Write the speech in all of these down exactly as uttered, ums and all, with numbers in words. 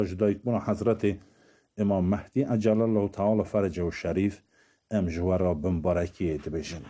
جدایک بنا حضرت امام مهدی عجل الله تعالی فرجه و شریف امجوه را بمبارکی دبیجن.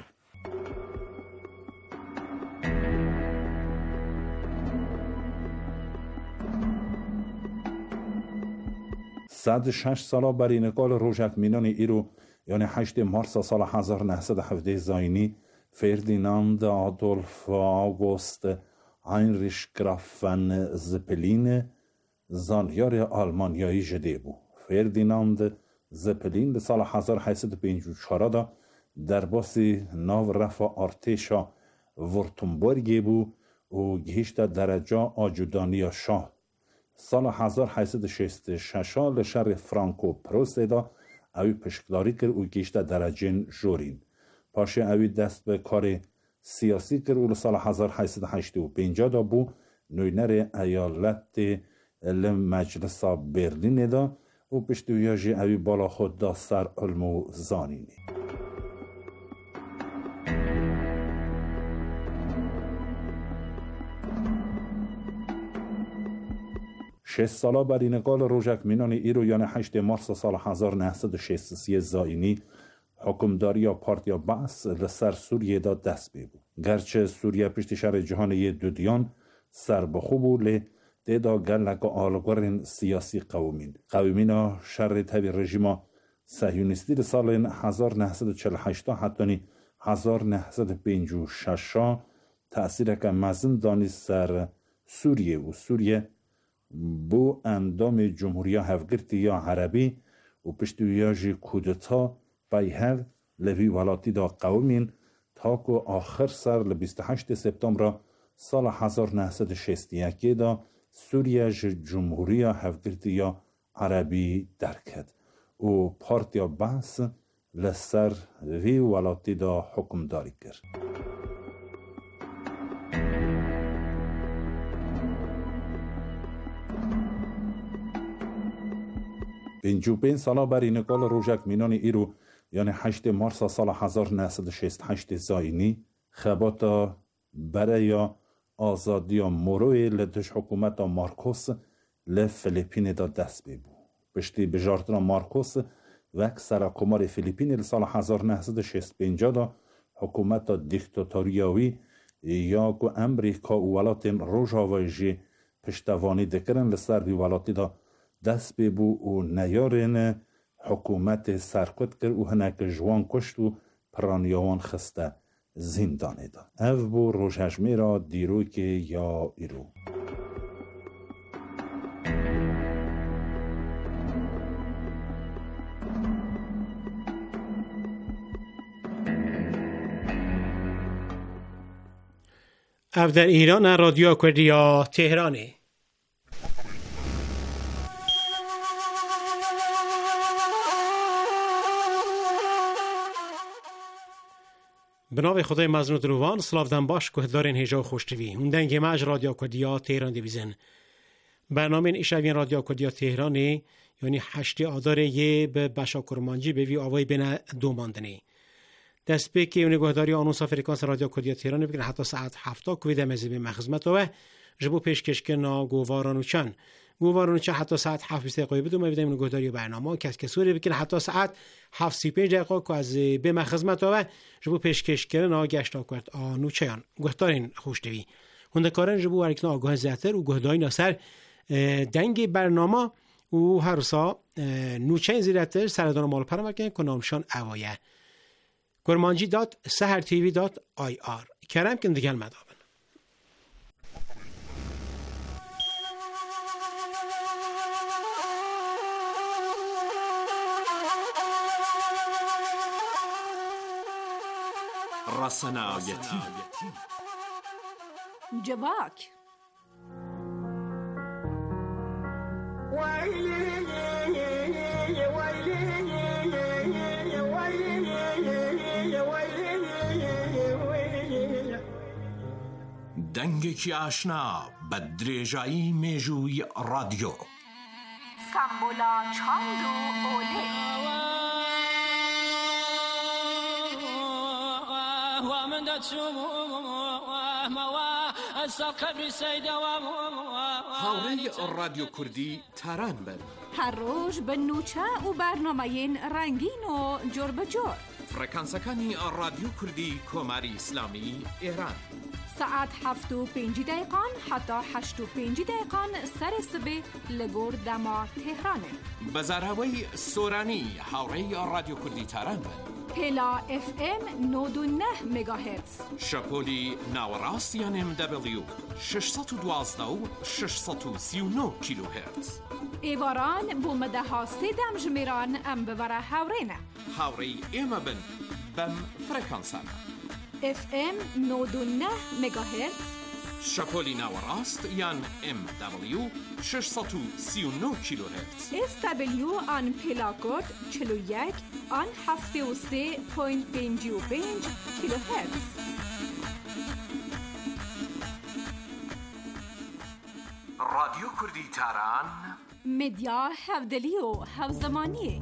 صد و شش ساله بر انقال روژکمینان ایرو یعنی هشت مارس سال هزار و نهصد و هفده زاینی فردیناند آدولف آگوست هینریش گراف ون زپلین زانیار آلمانیایی جده بود. فردیناند زپلین سال هزار و هشتصد و پنجاه و چهار دا در باسی ناو رفا ارتشا ورتنبورگ بود و گهشت درجه آجودانی شاه. سال هزار و هشتصد و شصت و شش لشر فرانکو پروست دا اوی پشکداری کرد و گهشت درجه جورین. پاشه اوی دست به کار سیاسی کرد و سال هزار و هشتصد و هشتاد و پنج دا بود نوینر ایالت مجلس برلین دا و پشتویاجی اوی بالا خود دا سر علم و زانینی. شش ساله بر انقال روژکمینان ایرو یعنی هشت مارس سال هزار و نهصد و شصت و سه زاینی حکمداری پارتیا بعث لسر سوریه دا دست بی بود. گرچه سوریه پشت شهر جهانی دودیان سر بخوبو لی دیدا گلک آلگورین سیاسی قومین. قومین شر تبی رژیما صهیونیستی سال هزار و نهصد و چهل و هشت حتی هزار و نهصد و پنجاه و شش تأثیر که مزن دانی سر سوریه و سوریه بو اندام جمهوری هفگرتی یا عربی و پشتویاجی کودتا بایهر لوی ولاتی دا قومین تا که آخر سر ل بیست و هشت سپتامبر سال هزار و نهصد و شصت و یک دا سوریه جمهوری هفگرتی یا عربی درکد و پارتیا بعث لسر وی ولاتی دا حکم داری کرد. پنجاه و پنج ساله بر انقال روژکمینان ایرو یعنی هشت مارس سال هزار و نهصد و شصت و هشت زاینی خباتا برای آزادی مروی لدش حکومت مارکوس لفلیپین دا دست بی بود. پشتی بجارتنا مارکوس وک سرکمار فلیپین لسال هزار و نهصد و شصت و پنج دا حکومت دیکتاتوریاوی یا که امریکا و ولات روژاویجی پشتوانی دکرن لسر بی ولاتی دا دست بی بو و نیارین حکومت سرکت کرد و هنک جوان کشت و پرانیوان خسته زندانه دا. او بو روژهجمی را دیرو که یا ایرو. او در ایران رادیو کردیا تهرانه. بنابه خدای مزنود روان سلاودن باش که دارین هجا خوشتوی اون دنگ مج رادیو کردیا تهران دیویزن برنامه ایشوین رادیو کردیا تهرانه یعنی هشت آداره یه به بشا کرمانجی به وی آوای بین دو ماندنه دست به که اون گهداری آنونس فرکانس رادیو کردیا تهران بگیرن حتی ساعت هفتا کوید مزیب مخزمت و جبو پیشکش کنا گوارانو چن گوارانو چن حتی ساعت هفت بیست دقیقه بدون میبینیم اون گهداری برنامه کس کسوری بگیرن حتی ساعت هفت سی پنج دقیقه که از به مخزمت و جبو پیشکش کنا گشتا کرد آنو چیان گهدارین خوشتوی هندکارن جبو ورکنا آگاه زیاتر و گهداری ناصر دنگ برنامه و هر سا نوچین زیرتر سردان مال پرمکن کنامشان اوایه کرمانجی دات سهر تیوی دات آی آر کرم کن دیگل مدابن رسنایتی جواک دنگێکی ئاشنا بە درێژایی مێژووی رادیۆ سامبولا چاند و ئۆلێ هاوری رادیو کردی تران بن هر روز به نوچه و برنامه رنگین و جور به جور. فرکانسکانی رادیو کردی کماری اسلامی ایران. ساعت هفت و پنج دقیقان حتی هشت و پنج دقیقان سر صبح لگور دما تهرانه. بزرهوی سورانی هاوری رادیو کردی تران بن. پلا اف ام نود و نه مگاهرتز. شپولی ناوراست یان ام دبلیو ششصد و دوازده و ششصد و سی و نه کیلوهرتز. ایواران بومده ها سیدم جمیران ام ببره هاورینه. هاوری ایمه بن بم فرکانسانه. اف ام نود و نه مگاهرتز. شپولی ناوراست یان ام دبلیو ششصد و سی و نه کیلوهرتز. اس دبلیو آن پلاکود چلو یک آن هفته و سه پوینت پنج و پنج کیلوهرتز. رادیو کردی تران مدیا هفدلی و هفزمانی.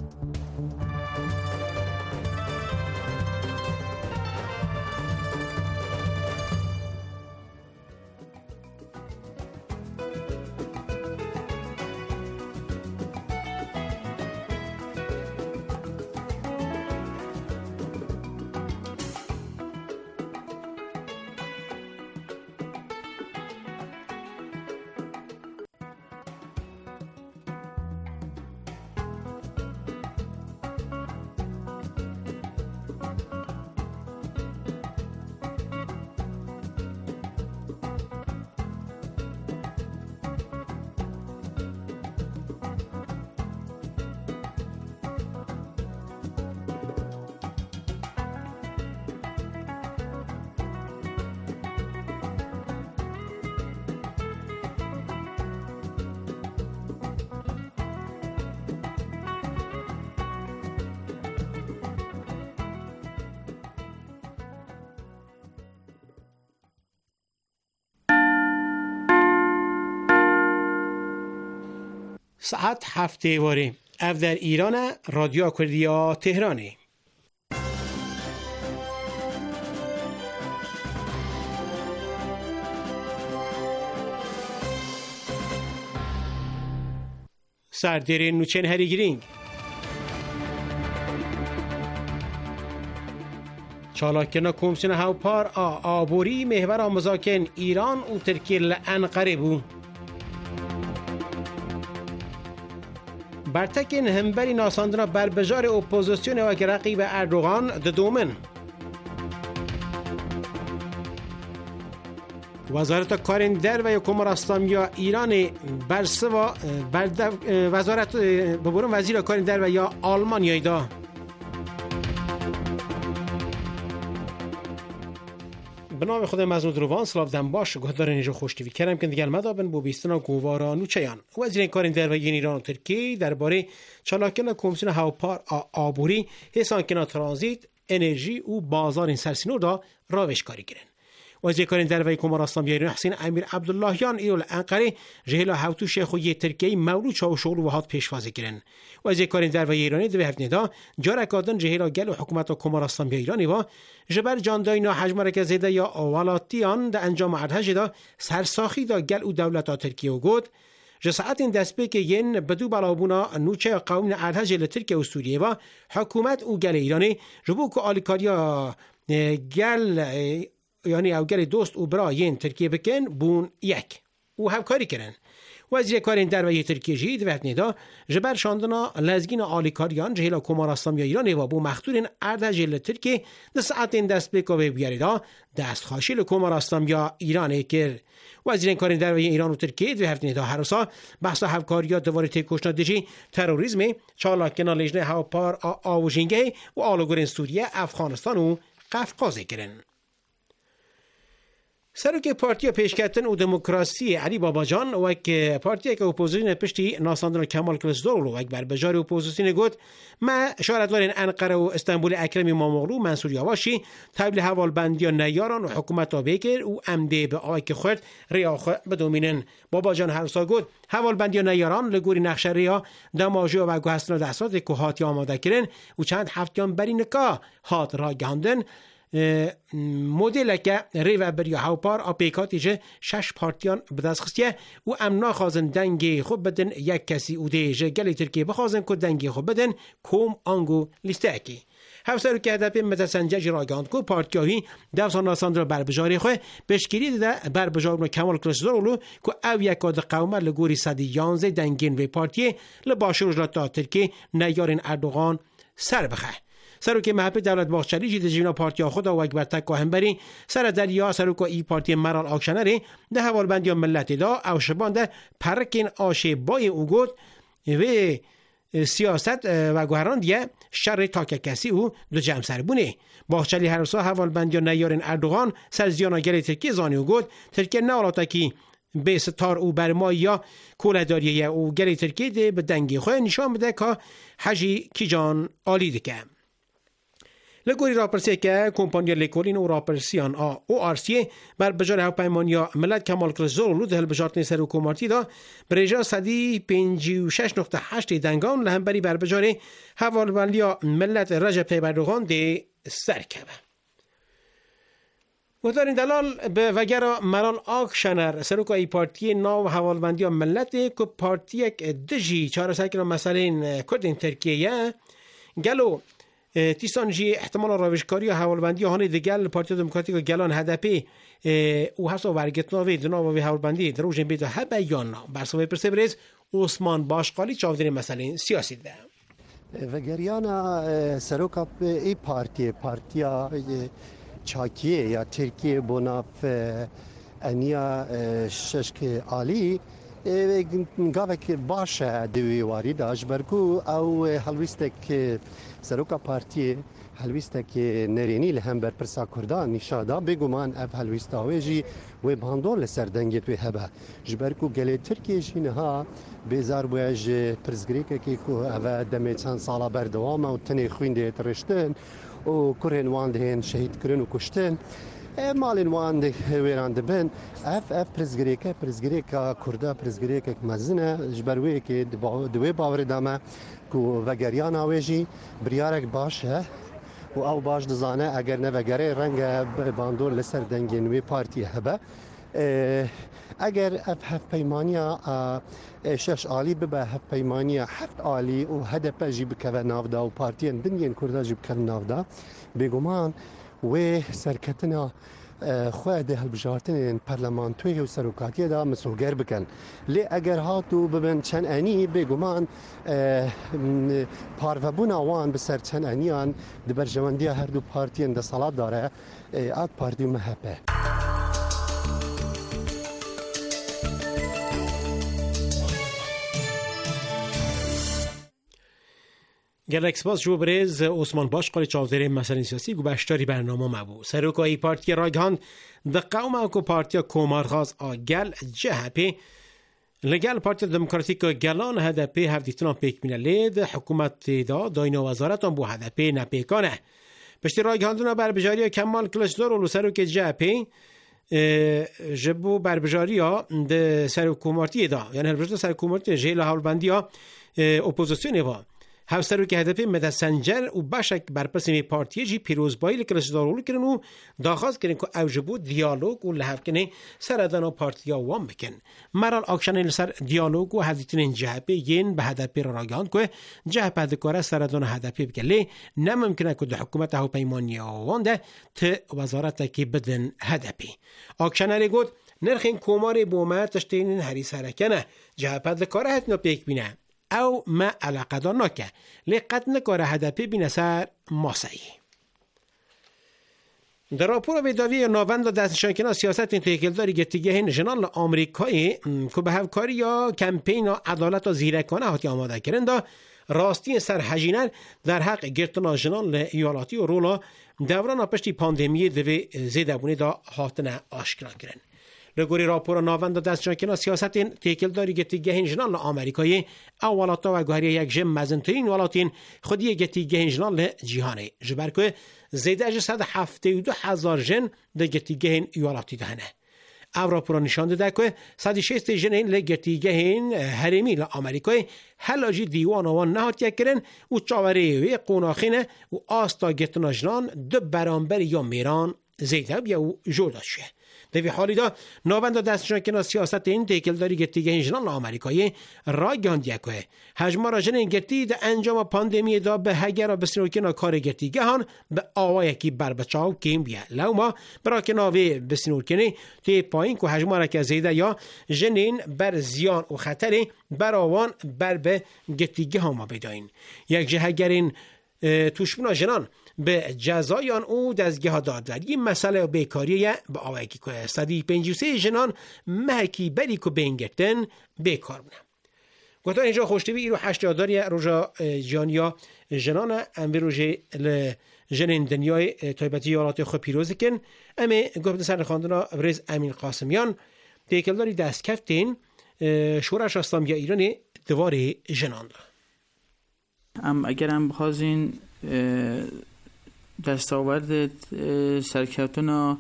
ساعت هفته واره اف در ایران رادیو کردیا تهرانی. سردر نوچن هری گرینگ چالاکنا کمیسیون هاوپار آبوری محور مذاکره ایران و ترکیه لانقره بو. برتکین همبری ناساندنا بربجار اپوزیسیون و رقیب اردوغان ددومن. وزارت کارین در و یکم اسلامی ایران برسوا برد وزارت ببرون وزیر کارین در و یا آلمانیای دا. بنام خود مزنود روان سلاف دن باش گهدار نیجا خوشتیوی کرم که دیگر مدابن بو بیستنا گوارا نوچیان وزیر کارین در و این ایران و ترکیه درباره چالاکن کمیسیون هاوپار آبوری حسان کنا ترانزیت انرژی و بازار این سرسینو دا راوش کاری گرن. وزیر کارین در و کمار اسلامی ایران حسین امیر عبداللهیان ایول انقره جهلا هاوتو شیخ و یه ترکیه مولود چاو شغل و هات پیشوازی گرن. وزیر کارین در و ایرانی دو هفت ندا جارکادن جهلا گل و حکومت و کمار اسلامی ایرانی و جبر جاندای نا حجم مرکز ده یا اولاتیان ده انجام ارتش دا سرساخی دا گل و دولت ترکیه و گود جساعت این دست که ین بدو بلابونا نوچه قوم ارتش ترکیه و سوریه و حکومت و گل ایرانی جبو که آلیکاریا گل یعنی او گل دوست و برا ین ترکیه بکن بون یک و همکاری کرن. وزیر کارین در و ترکیه جید وقت ندا جبر شاندنا لزگین آلیکاریان جهلا کمار اسلامی ایران و بو مختورین ارتش ترکیه ده ساعت این دست بکاوه بیاریدا دست خاشیل کمار اسلامی ایران کرد. وزیر کارین در و ایران و ترکیه دو هفته ندا هر سال بحث همکاری دوباره تکوشنا دیجی تروریسم چالاکنا لجنه هاوپار آوژینگه و آلوگورین سوریه افغانستان و قفقاز کرن. سرک پارتی پیشکتن و دموکراسی علی باباجان و یک پارتی که اپوزیسیون پشتی ناساندن کمال کلسدورلو و یک بربجار اپوزیسیون گفت ما شارتوارین انقره و استانبول اکرمی مامغلو منصور یواشی تبلیغ حوالبندی و نیاران و حکومت بکر و امده به آی که خورد ریاخ بدومینن. باباجان هر سال گفت حوالبندی و نیاران لگوری نقش ریا دماجو و گوهستان دستات که هاتی آماده کرن و چند هفتیان بری نکا هات را گهاندن مدل که ریو بریا هاوپار اپیکاتی جه شش پارتیان بدست خستیه و امنا خازن دنگی خوب بدن یک کسی او دیجه گلی ترکیه بخوازن که دنگی خوب بدن کوم آنگو لیسته اکی هفته رو که هدف متسنجج راگاند کو پارتیاهی دفسان ناساندر بربجاری خواه بشکری ده بربجار کمال کلاسدارولو که او یکاد قومه لگوری صدی یانزه دنگین و پارتیه لباشروش لطا ترکیه نیارین اردوغان سر بخه سرو که محبت دولت باخچری جید جیونا پارتیا خدا و اکبر تک هم بری سر دریا سرو که ای پارتی مرال آکشنری ده حوالبندی ملت دا او شبان ده پرکین آشه بای او گود و سیاست و گوهران دیگه شر تاک کسی او دو جمع سر بونه باخچلی هر سا حوالبندی نیارین اردوغان سر زیانا گلی ترکی زانی او گود ترکی نالاتا کی به ستار او برمایی یا کولداریه او گلی ترکی ده به دنگی خواه نشان بده که حجی کی جان آلی دکه لگوری راپرسی که کمپانیا لیکولین و راپرسیان آ او آرسی بر بجار هاوپیمانیا ملت کمال کلزورلو ده بجارتنی سر حکومتی دا بریجا صدی پنجی و شش نقطه هشت دنگان لهمبری بر بجار حوالبندیا ملت رجب طیب اردوغان ده سرکبه و دارین دلال به وگرا مرال آکشنر سروک ای پارتی ناو حوالبندیا ملت که پارتی یک دجی چهار سکر مثلا کردین ترکیه گلو تیسان جی احتمال روشکاری و حوالبندی هانی دیگل پارتی دموکراتیک گلان هدپی او حسا ورگتناوی دناوی حوالبندی دروژن بیده هبه یا نا برسوی پرسبریز عثمان باشقالی چاودین مسئله سیاسی ده وگریانا سروکا ای پارتی پارتیا چاکیه یا ترکیه بناف انیا ششک آلی گاوک باشه دوی واری داشت برکو او هلویستک سروکا پارتی هلویستک نرینی لهم بر پرسا کردان نشادا بگومان اف هلویستاوی جی و باندون لسر دنگی توی هبه جبرکو گلی ترکیه جینها بیزار بویج پرزگریکه که که او دمی چند سالا بردوامه و تنی خوینده ترشتن و کرهن واندهن شهید کرن و کشتن مالین وان ویران دبن اف اف پرزگریکه پرزگریکه کرده پرزگریکه مزنه جبروی که دوی باور دامه که وگریان آویجی بریارک باشه و او باش دزانه اگر نه وگره رنگ باندور لسر دنگین وی پارتی هبه اگر اف هف پیمانیا شش آلی ببه هف پیمانیا هفت آلی و هدف جی بکوه نافدا و پارتین دنگین کرده جی بکوه نافدا بگمان و سرکتنا خواه ده هلبجارتن پرلمانتوی و سروکاتی دا مسوگر بکن لی اگر هاتو ببن چند انی بگمان پاروبون آوان بسر چند انیان ده برجواندی هر دو پارتین ده صلات داره آد پارتی محبه گلکس باز جو بریز عثمان باشقالی چاودره مسئله سیاسی گو بشتاری برنامه مبو سروکایی پارتی رایگان ده قوم اوکو پارتی کومارغاز آگل جهپی لگل پارتی دموکراتیک گلان هدپی هفدیتنا پیک مینه لید حکومت دا داینو وزارتان بو هدپی نپیکانه پشتی رایگان دونا بربجاری کمال کلشدار و سروک جهپی جبو بربجاری ها ده سروکومارتی دا یعنی هربجار سروکومارتی جیل حولبندی ها اپوزیسیون با هفته که هدف مدسنجر و باشک برپرسی پارتی جی پیروز بایی لکرسدارولو کرن و داخواست کرن که اوجبو دیالوگ و لحف کنه سردان و پارتی ها وام بکن مرال آکشن سر دیالوگ و هدیتین جهبه ین به هدف را راگان که جهبه دکاره سردان هدفی بکن لی نممکنه که ده حکومت ها پیمانی ها وانده ت وزارت که بدن هدفی آکشن لی گود نرخین کومار بومر تشتین هری سرکنه جهبه دکاره هتنو پیک بینه او ما علاقه دار نکه لقد نکاره هدفی بین سر ماسایی در راپور ویداوی ناوند دستنشانکنه سیاست تحقیلداری گتیگه نشنال آمریکایی که به هفکاری یا کمپین عدالت و زیرکانه هاتی آماده کرنده راستی سرحجینه در حق گرتنا جنال ایالاتی و رولا دوران پشتی پاندمی دوی زیده بونه دا هاتنه آشکران کرن لگوری راپور ناوند دستنشانکنه سیاست تحقیلداری گتیگه نشنال آمریکایی اولاتا و گوهری یک جم مزنترین ولاتین خودی گتیگه نشنال جهانه جبر که زیده از صد و هفتاد و دو هزار جن ده گتیگه ایالاتی دهنه او راپورا نشان داده که صد و شصت جنین لگرتیگه هین هرمی لآمریکای هلاجی دیوان آوان نهات یک کرن و چاوری وی قوناخینه و آستا گرتنا جنان دو برانبر یا میران زیده بیا و جودا شه. در حالی دا نوبند دستشان که سیاست این تکلداری گرتیگه هین جنان لآمریکای را گاندیه که هجمارا جنین گرتی در انجام پاندمی دا به هگر بسنور که کار گرتیگه هان به آوای کی بر بچاو کیم بیا لو ما برا که ناوی بسنور کنی تی پایین که هجمارا که زیده یا جنین بر زیان و خطر بر آوان بر به گرتیگه ها ما بداین یک جهگرین توشبونا جنان به جزایان او دزگه ها داد این مسئله بیکاریه به آوه که که صدی پنجی و سه جنان محکی بری که بینگرتن بیکار بنا گفتان اینجا خوشتوی ایرو هشتاداری روژا جانیا جنان امبی روژه جنین دنیای تایبتی یالات خوب پیروزی کن امی گفت سر خواندنا برز امین قاسمیان دیکلداری دست کفتین شورش اسلامی ایرانی دوار جنان دا ام اگر هم بخوازین دستاورد سرکرتنا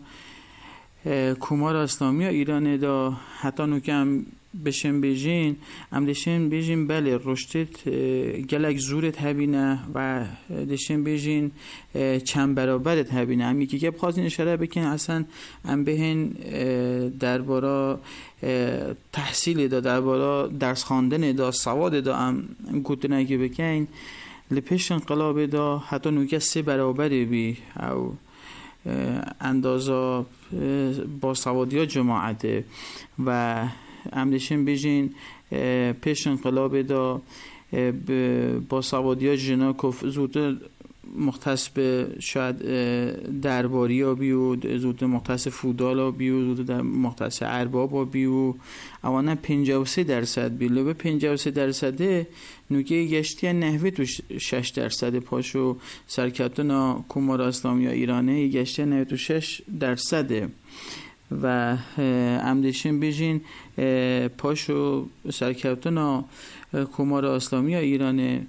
کمار اسلامی ایران دا حتی نکم بشن بیجین ام دشن بیجین بله رشدت گلک زورت هبینه و دشن بیجین چند برابرت هبینه ام یکی که بخوازین اشاره بکن اصلا ام بهن درباره تحصیل دا درباره درس خواندن دا سواد دا ام گوتنه که بکن لپش انقلاب دا حتی نوکه سه برابری بی او اندازه با سوادی ها جماعته و امدشن بیجین پیش انقلاب دا با سوادی ها جنا کف زود مختص به شاید درباری ها بیود زود مختص فودال ها بیود زود مختص ارباب ها بیود اوانه پنجاه و سه درصد بیلو به پنجاه و سه درصده نوگه گشتی نحوه تو شش درصد پاشو سرکتنا کمار اسلامی ایرانه گشتی نحوه تو شش درصده و امدشن بیجین پاشو سرکتنا کمار اسلامی ایرانه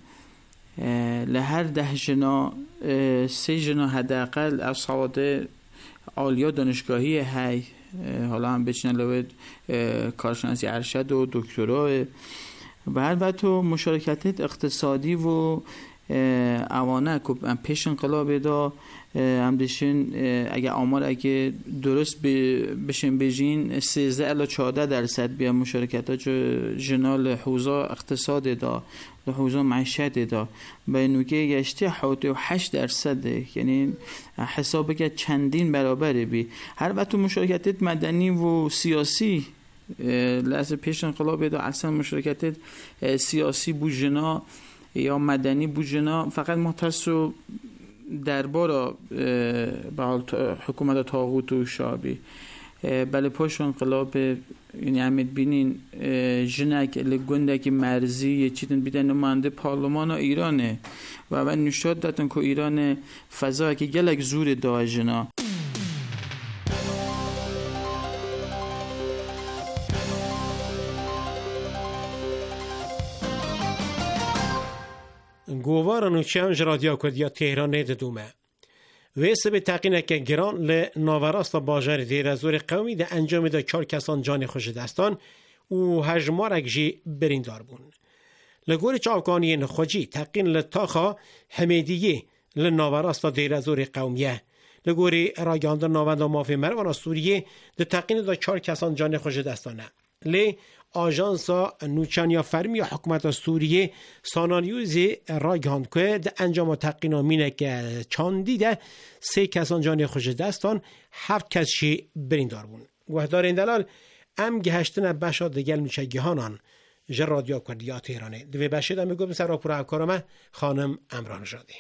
لهر ده جنا سه جنا حداقل از سواد عالیا دانشگاهی هی حالا هم بچینن لوید کارشناسی ارشد و دکترا و البته مشارکت اقتصادی و اوانه که پیش انقلاب دا هم دشین اگه آمار اگه درست بشین بجین سیزده الی چهارده درصد بیا مشارکت ها جنال حوزه اقتصاد دا حوزه معیشت دا به نوگه گشتی حوزه و هشت درصده یعنی حساب که چندین برابره بی هر وقت مشارکت مدنی و سیاسی لحظه پیش انقلاب دا اصلا مشارکت سیاسی بوجنا یا مدنی بوجنا فقط مختص و درباره به حکومت طاغوت و شعبی بله پاش انقلاب یعنی امید بینین جنک لگندک مرزی چیتن بیدن نماینده پارلمان ایرانه و من نشاد دادن که ایران فضا که گلک زور دا جنا گوارن و چنج رادیو کدیا تهران نید دومه ویسه به تقینه که گران ل ناوراست باجر دیر از ور قومی ده انجام ده چار کسان جان خوش دستان و هجمارک جی بریندار بون لگوری چاوکانی نخوجی تقین لطاخا حمیدیه ل ناوراست دیر از ور قومیه لگوری راگاندر ناوند و مافی مروان سوریه ده تقین ده چار کسان جان خوش دستانه لی آژانسا نوچانیا فرمی حکومت سوریه سانانیوزی راگاند که ده انجام تقینا مینه که چاندی ده سه کسان جان خوش دستان هفت کسشی بریندار بون گوهدار این دلال ام گهشتن بشا دگل میچگیهانان جر رادیو کردیا تهرانه دوی بشید امی گفت سر راپور همکارمه خانم امران جاده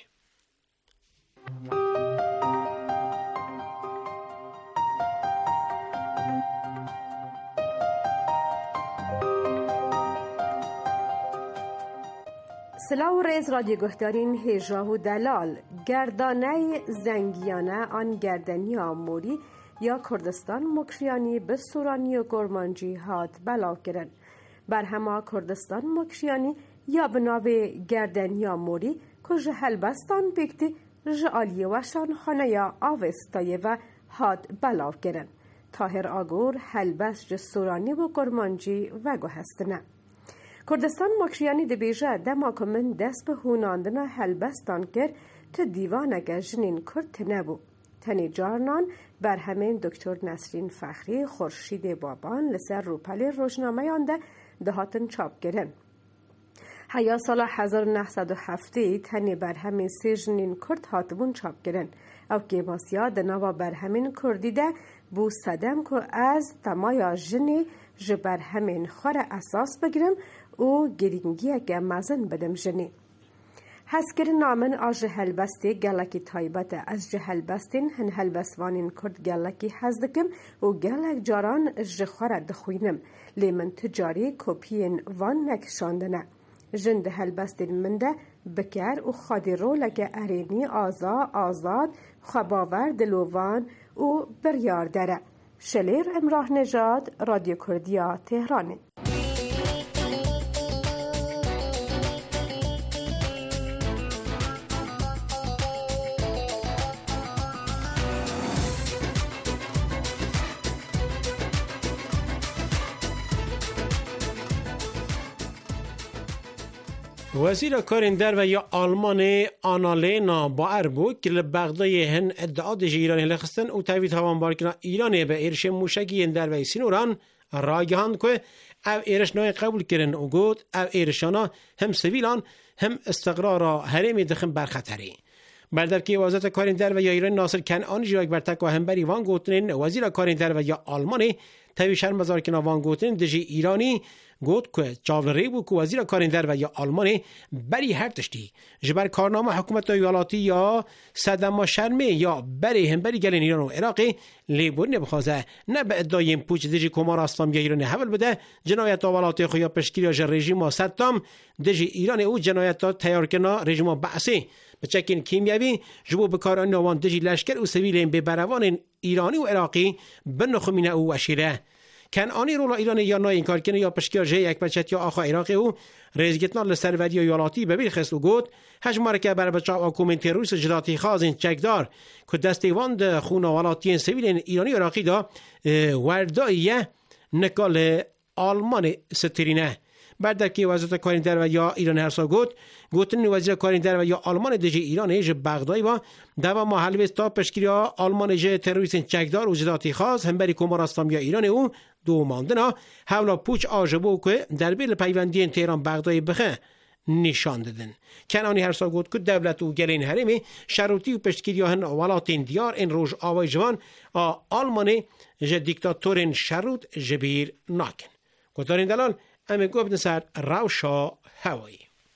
سلاو ریز رادیو گهدارین هجا و دلال گردانه زنگیانه آن گردنی آموری یا کردستان مکریانی به سورانی و گرمانجی هات بلاو کرن بر هما کردستان مکریانی یا بناوی گردنی آموری که جهل بستان بکتی جعالی وشان خانه یا آوستایه و هات بلاو کرن طاهر آگور هلبس جسورانی و کرمانجی و گوهستنه. کردستان مکریانی دبیجه دما که من دست به هوناندنا هلبستان کرد تا دیوانه جنین کرد نبو. تنی جارنان بر همین دکتر نسرین فخری خورشید بابان لسر روپلی روزنامه آنده دهاتن چاپ گرن. هیا سال هزار و نهصد و هفت تنی بر همین سی جنین کرد هاتبون چاپ گرن. او که ماسیا دنوا بر همین کردی ده بو صدم که از تمایا جنی جبر همین خور اساس بگیرم و گرینگیه که مزن بدم جنی. هسکر نامن آج هلبستی گلکی تایبت از جهلبستین هن هلبسوانین کرد گلکی هزدکم و گلک جاران جخور دخوینم لیمن تجاری کپین وان نکشاندنه. جند هلبستین منده بکر و خادی رو لکه ارینی آزا آزاد خباور دلوان و بریار داره. شلیر امراه نژاد رادیو کردیا تهران. وزیر کارین در و یا آلمان آنالینا با اربوک که لبغدای هن ادعا دژ ایرانی لخستن و تاوید هوان بارکنا ایرانی به ایرش موشکی در و سینوران راگهاند که او ایرش نوی قبول کرن و گود او ایرشانا هم سویلان هم استقرار هرمی دخم برخطری. بردر که وزارت کارین در و یا ایران ناصر کنعانی جراک برتک و هم بری وان گوتنین وزیر کارین در و یا آلمانی تاوی شرم بزار کنا وان گوتنین دژ ایرانی گوت که چاولری بود که وزیر کارین در و یا آلمانی بری هر تشتی جبر کارنامه حکومت ایالاتی یا صدام شرمه یا بری هم بری گلین ایران و عراقی لیبور نبخوازه نه به ادعای پوچ دژ کمار اسلام یا ایران حول بده جنایت اولاتی خویا پشکیری یا رژیم صدام دژ ایران او جنایت تیار کنا رژیم بعثی بچکین کیمیایی جبو بکار نوان دژ لشکر و سویل به بروان ایرانی و عراقی بنخمینه او اشیره کنعانی رولا ایرانی یا نه انکار کنه یا پشکیار جه یک بچت یا آخا عراقی او رئیسگتنا لسروری یا یالاتی ببیر خست و گود هجماره که بر بچاو حکومت تروریست جداتی خازن چکدار که دستیواند خونوالاتی سویل ایرانی و عراقی دا ورداییه نکال آلمان سترینه. بعد که وزارت کارین در و یا ایران هرسا گفت گفتن وزیر کارین در و یا آلمان دژ ایران ایج بغداد و دوا محل تا پشکیری آلمان ژ تروریست چکدار و جداتی خاص هم بری کمار اسلام یا ایران او دو ماندنا حولا پوچ آجبو که در بیل پیوندی تهران بغداد بخه نشان دادن. کنانی هرسا گفت که دولت و گلین هرمی شروطی و پشکیری هن ولاتین دیار این روز آوای جوان آلمانی ژ دیکتاتورین شروط جبیر ناکن. گفتارین دلال امی گفت نسر روشا هوایی.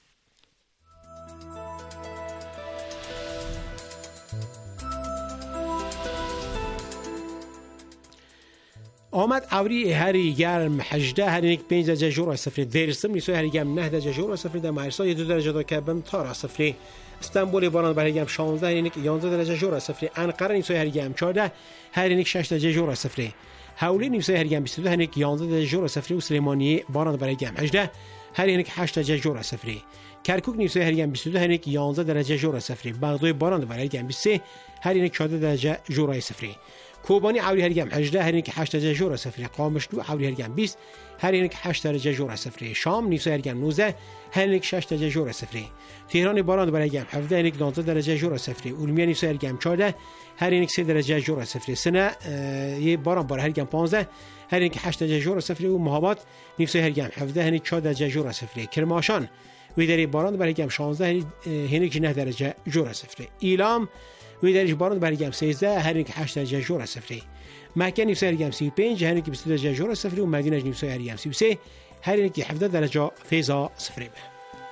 آمد اوری هری گرم هجده هری نیک پنج درجه جور صفری درستم نیسوی هری گرم نه درجه جور صفری در مهرسا دو درجه دا کبم تارا صفری استانبول باران بر هری گرم شانزده هری نیک یانزده درجه جور صفری انقره نیسوی هری گرم چهارده هری نیک شش درجه جور صفری حولی نیسوی هری گرم بیست و دو هری نیک یانزده درجه جور صفری و سلیمانی باران بر هری گرم هجده هری نیک هشت درجه جور صفری کرکوک نیسوی هری گرم بیست و دو هری نیک یانزده درجه جور صفری بغداد باران بر هری گرم بیست و سه هری نیک چهارده درجه جور صفری کوبانی عوری هرگم هجده هر یک هشت درجه جور صفری قامشلو عوری هرگم بیست هر یک هشت درجه جور صفری شام نیسو هرگم نوزده هر یک شش درجه جور صفری تهران باران بر هرگم هفده هر یک نوزده درجه جور صفری اولمیه نیسو هرگم چهارده هر یک سه درجه جور صفری سنه یه باران بر هرگم پانزده هر یک هشت درجه جور صفری و مهابات نیسو هرگم هفده هر یک چهار درجه جور صفری کرماشان ویدری باران بر هرگم شانزده هر یک نه درجه جور صفری ایلام وی درش باران برگم سیزده هر یک هشت درجه جور صفری مکه نیفسه هرگم سی و پنج هر یک بیست درجه جور صفری و مدینه نیفسه هرگم سی و سه هر یک هفده درجه فیضا صفری به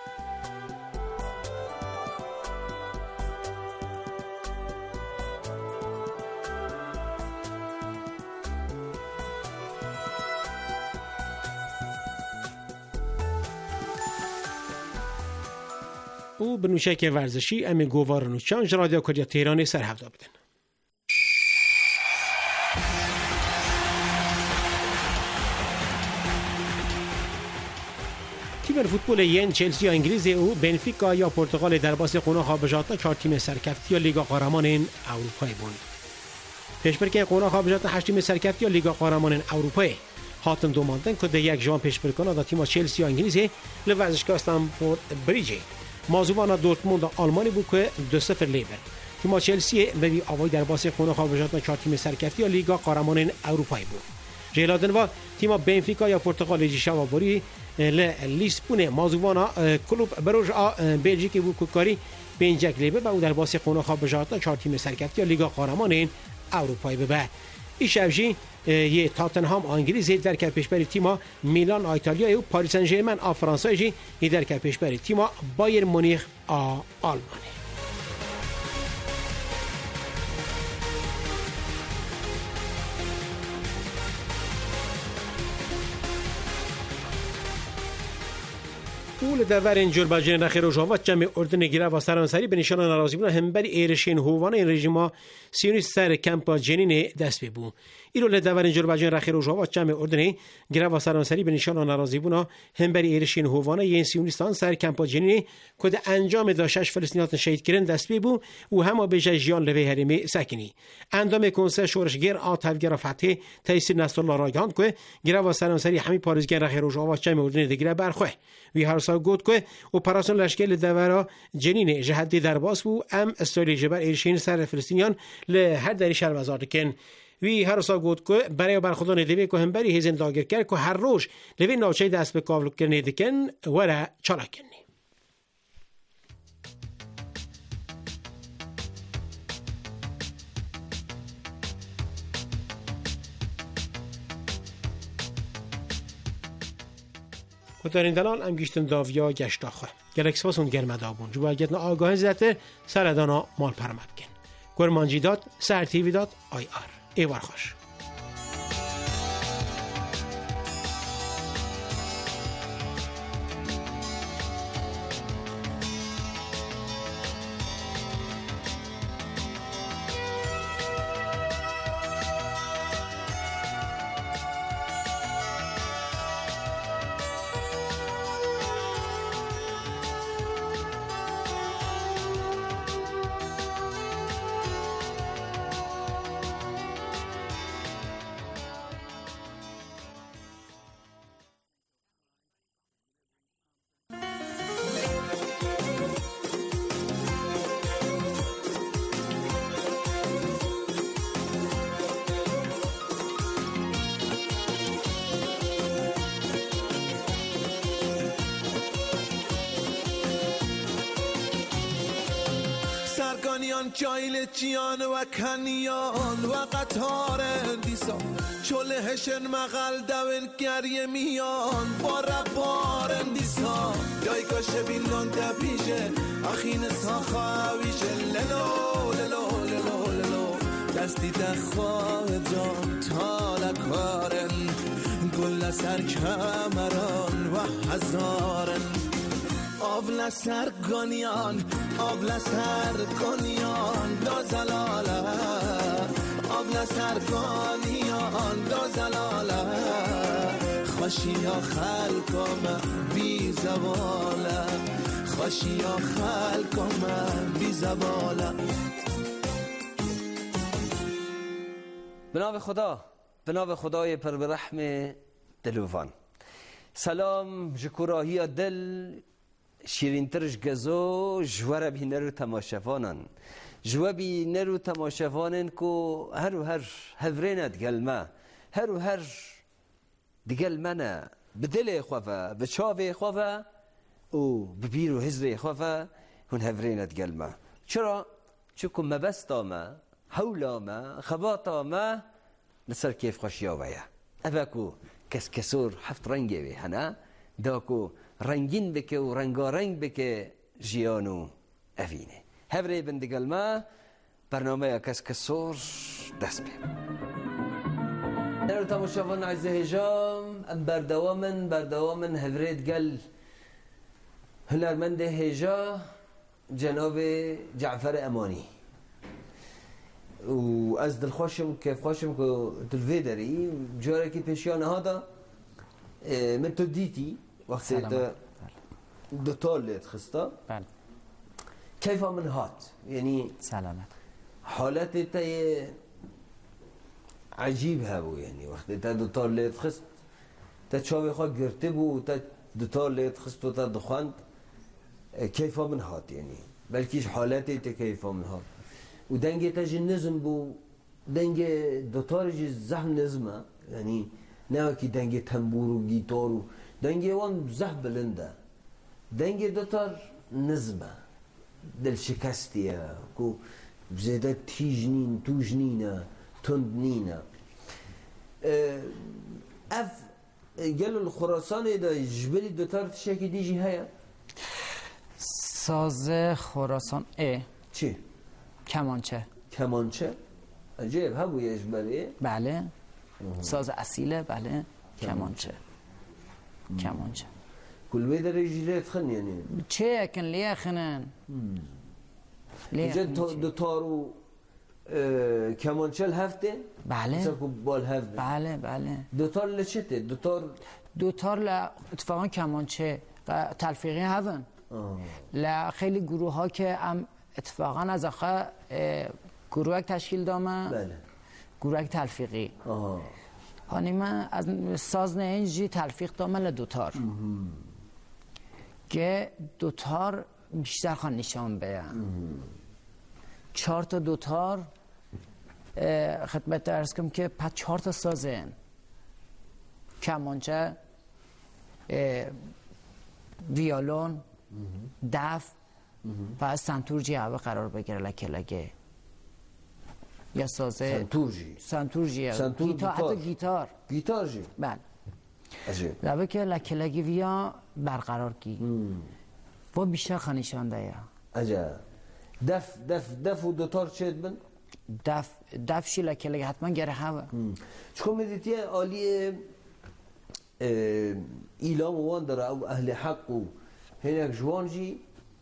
او بنوشه که ورزشی امی گوار نوچان رادیو کردیا تهران سر هفته بدن. تیم فوتبال ین چلسی یا انگلیز او بنفیکا یا پرتغال در باس قوناخ بجاتا چهار تیم سرکفتی یا لیگ قهرمانان اروپایی بود. پیشبرکه قونا خوابجات هشتم سرکفتی لیگا قهرمانان اروپا هاتن دوماندن که یک جام پیشبرکان دا تیم چلسی انگلیسی ل ورزشگاه استنفورد بریج موضوعانا دورتموند آلمانی بود که دو صفر لیبر تیم چلسی به آوای در باس قونا خوابجات چهار تیم سرکفتی لیگا قهرمانان اروپا بود. جلادن و تیم بنفیکا یا پرتغال جیشاوابوری ل لیسبون موضوعانا کلوب بروژ بلژیکی بود که کاری پنجک لیبر و در باس قونا خوابجات چهار تیم سرکفتی لیگا قهرمانان اروپایی به ایشابجی یه تاتنهام انگلیسی در که پیشبری تیما میلان ایتالیا و پاریس سن ژرمن آ فرانسه جی در که پیشبری تیما بایر مونیخ آ آلمانی. اول دور اینجور باجین رخیر و جواد جمع اردن گیره و سرانسری به نشان ناراضی بودن هم بری ایرشین هووان این رژیما سیونیست سر کمپ جنین دست ببو. ایرو لدور اینجور باجین رخیر و جواد جمع اردن گیره و سرانسری به نشان ناراضی بودن هم بری ایرشین هووان این سیونیستان سر کمپ جنین کد انجام داشش فلسطینیات شهید کردن دست ببو و هم به جیان لوی هرمی سکنی. اندام کنسر شورشگر آتفگر فتح تیسیر نصر الله رایگان که گیره و سرانسری همین پاریزگر رخیر و جواد جمع اردن دیگر برخواه. وی هر سال گفت که اپراسیون لشکر دورا جنین جهتی درباس بو ام استراتژی جبر ایرشین سر فلسطینیان له هر دری شهر بازار کن. وی هر سال گفت که برای برخودان دوی که هم بری هزین داگر کرد که هر روز لوی ناچه دست به کاول کرنه دکن وره چالا کنی. و در این دلال ام گیشتن داویا گشت آخواه گلکس باسون گرمه دابون جو باید نا آگاه زیده سردانا مال پرمت کن گرمانجی داد سر تیوی داد آی آر ایوار خوش سرگانیان جایل جیان و کنیان و قطار دیسا چله هشن مغل دوین گریه میان با ربار دیسا یای کاشه بیلان دبیشه اخین ساخاویشه للو للو للو للو دستی دخواه جان تالکارن گل سر کمران و هزارن آبلا سرگانیان آبلا سرگانیان دا زلاله آبلا سرگانیان دا زلاله خوشیا خلقم بی زواله خوشیا خلقم بی زواله. به نام خدا، به نام خدای پر برحم دلوان. سلام جکوراهی دل شیرین ترش گزو جوار بی نرو تماشوانن جوار بی نرو تماشوانن کو هر و هر هفرینت گلمه هر و هر دیگل منه به دل خواه به چاوه خواه او ببیر و هزر خواه هون هفرینت گلمه. چرا؟ چون مبست آمه حول آمه خبات آمه نصر کیف خوشی آوه اوه کو کس کسور هفت رنگه وی هنه دا کو رنگین بکه و رنگارنگ بکه جیانو اوینه هفره بندگل ما برنامه کس کسور دست بیم. نرو تماشاوان عزیز هجام ام بردوامن بردوامن هفره دگل هنرمند هجا جناب جعفر امانی و از دل خوشم کیف خوشم که دلوی داری جاره که پیشیانه ها دا من تو دیتی وقتی دو تالت خستا بله کیف من هات یعنی سلامت حالت تای عجیب هبو یعنی وقتی تا دوتار لیت خست تا چاوی خواه گرته بو تا دوتار لیت خست و تا دخواند کیفا من هات یعنی بلکیش حالتی تا کیفا من هات و دنگی تا جی نظم بو دنگی دوتار جی زحم نظمه یعنی نه وکی دنگی تنبور و گیتار و دنگی وان زحم بلنده دنگی دوتار نظمه دل شکستیه کو زیده تیج نین توج نینه تند نینه اف گلو الخراسان دا جبلی دوتار تشکی دیجی هیا ساز خراسان اه چی؟ کمانچه کمانچه؟ عجیب ها بوی اجباریه؟ بله ساز اصیله بله کمانچه کمانچه کل وی در جلیت خن یعنی چه اکن لیه خنن لیه دو تارو کمانچه هفته؟ بله مثلا که بال هفته بله بله دو تار لچته؟ دو تار دو تار ل اتفاقا کمانچه تلفیقی هفن ل خیلی گروه ها که ام اتفاقا از آخه گروه تشکیل دامه بله گروه تلفیقی آها هانی من از ساز نهنجی تلفیق دامه ل دوتار که دوتار بیشتر خان نشان بیان چهار تا دوتار خدمت درس کم که پس چهار تا سازه کمانچه ویالون دف و از سنتور جی اوه قرار بگیره لکه لگه یا سازه سنتور جی سنتور جی سنتور گیتار حتی گیتار گیتار جی بله عجیب لبه که لکه لگه ویا برقرار کی و بیشتر خانشانده یا عجیب دف دف دف و دوتار چید بن؟ دف دف شی لکه لگه حتما گره هوا چکم میدیتی آلی ایلام وان داره او اهل حق و هنک جوان جی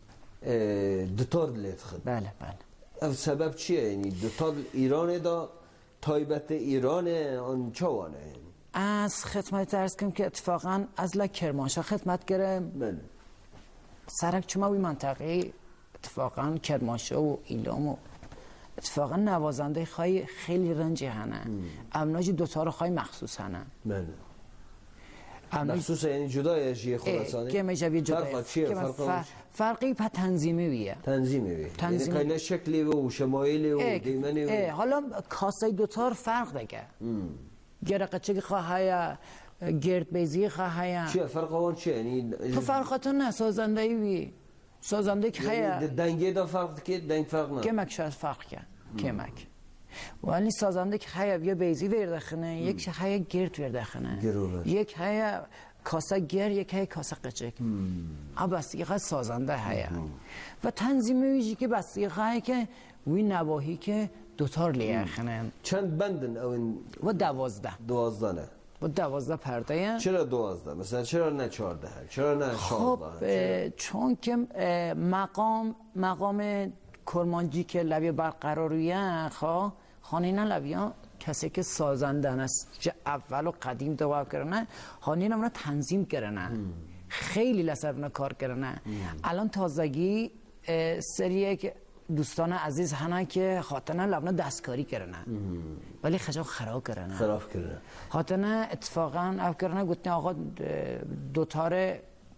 دوتار لیت خد بله بله اف سبب چیه یعنی دوتار ایرانه دا تایبت ایرانه آن چوانه از خدمت درس کم که اتفاقا از لکرمانشاه خدمت گرم بله سرک چما وی منطقه اتفاقا کرمانشاه و ایلام و اتفاقا نوازنده خواهی خیلی رنجی هنه امناجی دوتار خواهی مخصوص هنه بله مخصوص یعنی جدای جیه خراسانی که میجوی جدای فرق چیه فرق فرقی پا تنظیمی ویه تنظیمی ویه یعنی قیله شکلی و شمایلی و دیمنی و حالا کاسه دوتار فرق دگه گرقچه خواهی گرد بیزی خواهی چیه فرق آن چیه یعنی تو فرقاتون نه سازنده وی سازنده که یعنی دنگه دا فرق که دنگ فرق نه کمک شاید فرق کرد کمک ولی سازنده که خیلی یه بیزی وردخنه یک خیلی گرد وردخنه یک خیلی کاسه گر یک خیلی کاسه قچک اما بستگی خیلی سازنده خیلی و تنظیم ویجی که بستگی خیلی که وی نواهی که دوتار لیه خنه چند بندن او این و دوازده دوازده نه و دوازده پرده چرا دوازده مثلا چرا نه چارده چرا نه شانزده خب چون که مقام مقام کرمانجی که لبی برقراریه خواه خانینا لبیا کسی که سازندن است چه اول و قدیم دواب کرنه خانینا اونا تنظیم کرنه خیلی لسر اونا کار کرنه الان تازگی سریه که دوستان عزیز هنه که خاطنه لبنا دستکاری کرنه ولی خجا خراب کرنه خراب کرنه خاطنه اتفاقا اف کرنه گوتنه آقا دوتار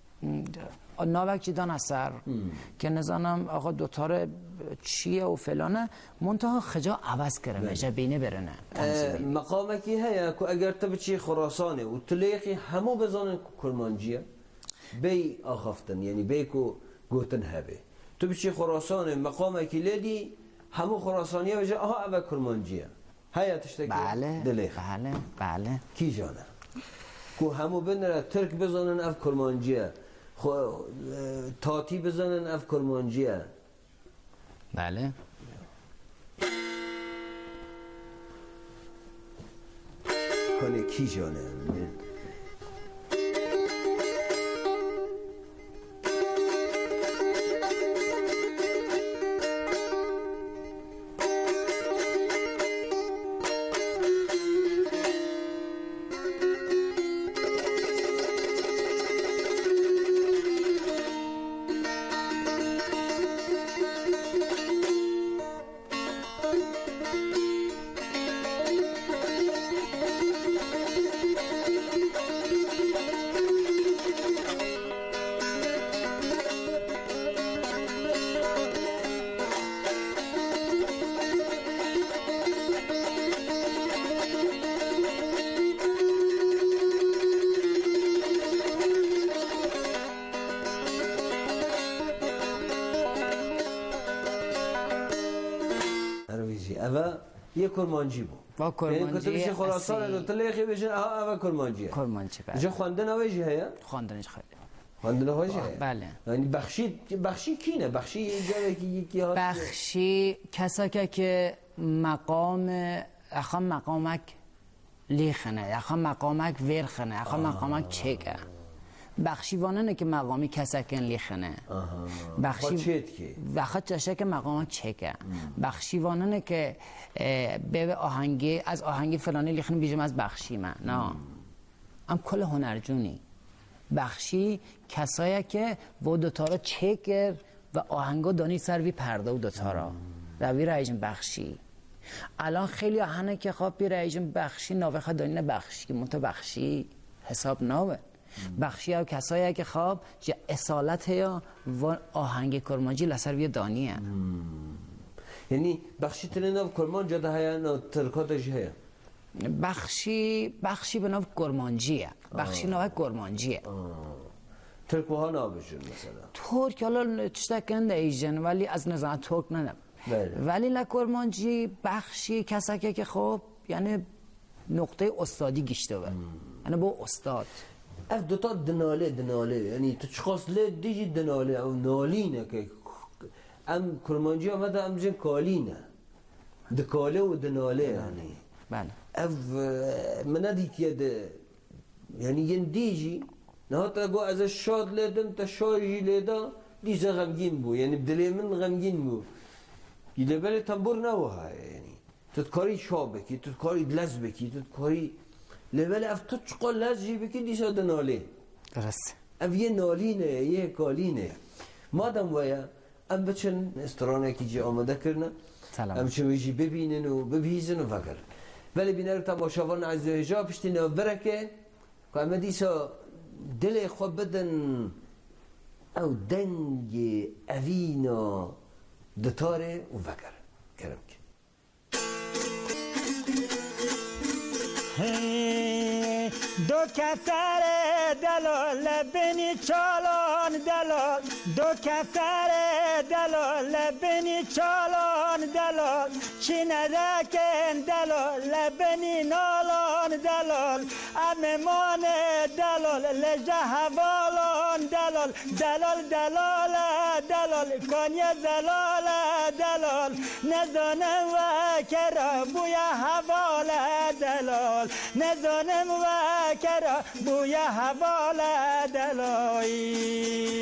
ناوک جدان اثر که نزانم آقا دوتار چیه و فلانه منتها خجا عوض کرنه اجا بینه برنه مقامکی هیا که اگر تب چی خراسانه و تلیقی همو بزانن کرمانجیه بی آخفتن یعنی بی که گوتن هبه تو بچی خراسان مقامکی لیدی همو خراسانیه بجا آها اوه کرمانجیه هیا تشتکی بله دلیخ بله بله کی جانه که همو بندره ترک بزانن اف کرمانجیه تاتی بزنن اف کرمانجیه بله کنه کی جانه اوه یه کرمانجی بود با کرمانجی یعنی کتبش خلاصان دو تلیخی بشن اوه کرمانجیه کرمانجی بله جا خواندن اوه هیا؟ خواندنش خیلی خواندن اوه هیا؟ بله یعنی بخشی بخشی کینه بخشی یه که یکی ها بخشی کسا که مقام اخا مقامک لیخنه اخا مقامک ورخنه اخا مقامک چگه بخشی وانه که مقامی کسکن لیخنه بخشی چت که وقت چشه که مقامک چگه بخشی وانه که به آهنگی از آهنگی فلانی لیخنه بیجم از بخشی من نه ام کل هنرجونی بخشی کسایی که و دوتارا چکر و آهنگا دانی سر وی پرده و دوتارا روی رایجم بخشی الان خیلی آهنه که خواب بی رایجم بخشی ناوخه دانی بخشی منطقه بخشی حساب ناوه بخشی ها کسایی که خواب جا اصالت یا و آهنگ کرمانجی لسر وی دانیه یعنی بخشی تلیناو کرمان جاده هیا نا ترکاتش هیا بخشی بخشی به نام کرمانجیه بخشی نام کرمانجیه ترک ها نابشون مثلا ترک حالا تشتکند ایجن ولی از نظام ترک نه ولی لکرمانجی بخشی کسایی که خب یعنی نقطه استادی گشته و یعنی با استاد اف دوتا دناله دناله یعنی تو چخواست لید دیجی دناله او نالینه که ام کرمانجی آمده ام جن کالینه دکاله و دناله یعنی بله اف منه دیتیه ده یعنی ین دیجی نه تا گو از شاد لیدم تا شایجی لیدا دیجه غمگین بو یعنی بدلی من غمگین بو یه بله تنبور نوها یعنی تو کاری شاب بکی تو کاری لز بکی تو کاری لبل اف تو چقا لز جی بکی دیشا دناله درست اف یه نالینه یه کالینه مادم ویا ام بچن استرانه کی جی آمده کرنه ام چه میجی ببینن و ببیزن و فکر ولی بینه رو تماشاوان عزیزه جا پشتی نو برکه که ام دیسا دل خواب بدن او دنگ اوینا دتاره و فکر کرم که دو کفتر دلال بنی چالان دلال دو کفتر دلال بنی چالان دلال چی ندکن دلال بنی نالان دلال اممان دلال لجه حوالان دلال دلال دلال دلال کانیا دلال دلال نزانم و کرا بویا حوال دلال نزانم و کرا بویا حوال دلایی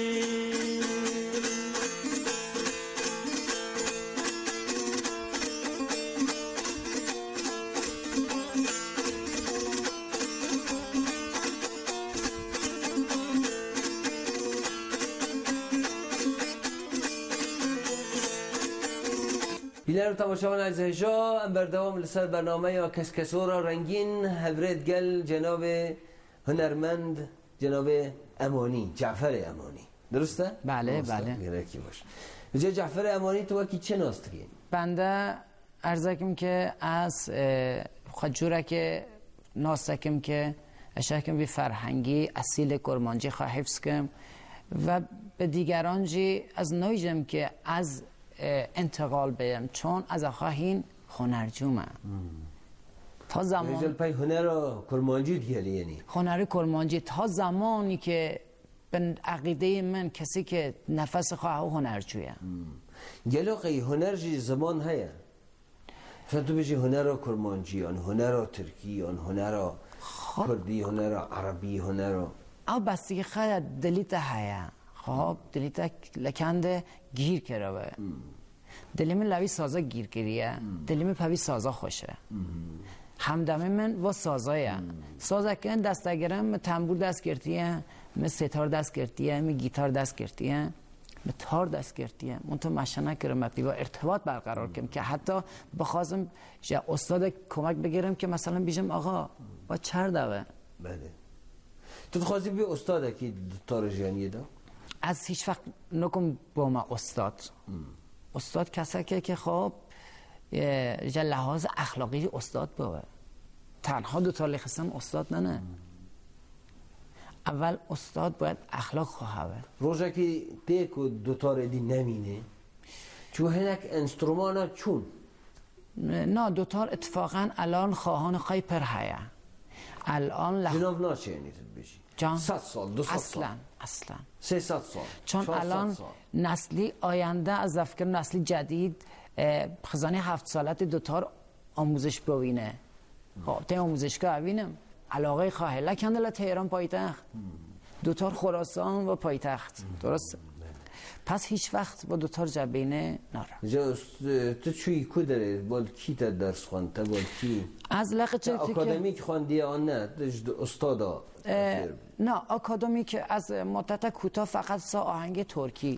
بیلر تماشاوان عزیزه ام بر دوام لسر برنامه یا کس کسورا رنگین هفرد گل جناب هنرمند جناب امانی جعفر امانی درسته؟ بله بله گرکی باش بجای جعفر امانی تو کی چه ناستگین؟ بنده ارزکم که از خجوره که ناستکم که اشکم بی فرهنگی اصیل کرمانجی خواه حفظ کم و به دیگران جی از نویجم که از انتقال بیم چون از خواهین هنرجومه تا زمان پای هنر کرمانجی دیگه یعنی هنر کرمانجی تا زمانی که به عقیده من کسی که نفس خواه هنرجویه گلو قی هنر جی زمان هیا فتو بجی هنر کرمانجی آن هنر ترکی آن هنر کردی هنر عربی هنر او بستی خیلی دلیت هیا خب دلیت لکنده گیر کرده دلیم لوی سازا گیر کریه دلیم پوی سازا خوشه همدمه من و سازایه سازا که دستگرم تنبور دست گرتیه من ستار دست گرتیه من گیتار دست گرتیه من تار دست گرتیه من تو مشنه کرم با ارتباط برقرار کنم که حتی بخواستم استاد کمک بگیرم که مثلا بیجم آقا با چر دوه بله تو خواستی بی استاد که تار جانیه دا از هیچ وقت نکن با ما استاد استاد کسی که که خب جا لحاظ اخلاقی استاد باید تنها دو تا لخستم استاد نه نه اول استاد باید اخلاق خواهد روزا که دیک و دو تا ردی نمینه چون هنک انسترومانا چون نه دوتار اتفاقا الان خواهان خواهی پر هیا الان لخ... جناب ناچه یعنی بشی جان صد سال دو صد اصلا سال اصلا سیصد سال چون الان سال. نسلی آینده از افکار نسلی جدید خزانه هفت سالت دوتار آموزش بوینه خب تا آموزشگاه اوینم علاقه خواهی لکندل تهران پایتخت دوتار خراسان و پایتخت درست پس هیچ وقت با دوتار جبینه نرم تو چوی کو داره بال کی تا درس خوان تا بال کی از لقه چه اکادمیک خواندی آن نه استادا نه اکادمیک از مدت کوتاه فقط سا آهنگ ترکی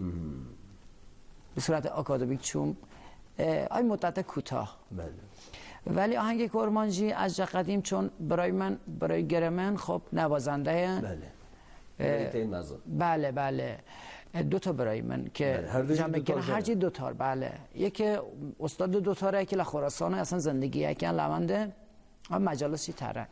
به صورت اکادمیک چون آی مدت کوتاه بله ولی آهنگ کرمانجی از قدیم چون برای من برای گرمن خب نوازنده بله بله بله دو تا برای من که جمع کنه هر چی دو تا بله یکی استاد دو تاره که لخراسان اصلا زندگی یکن لونده مجالسی تره